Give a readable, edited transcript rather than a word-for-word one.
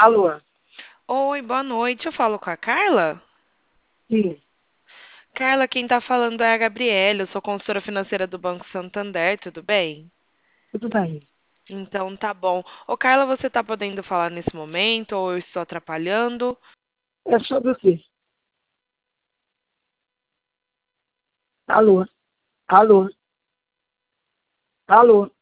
Alô? Oi, boa noite. Eu falo com a Carla? Sim, Carla, quem tá falando é a Gabriela. Eu sou consultora financeira do Banco Santander, tudo bem? tudo bem. Então tá bom. Ô, Carla, você tá podendo falar nesse momento ou eu estou atrapalhando? É sobre o quê? Alô? Alô? Alô?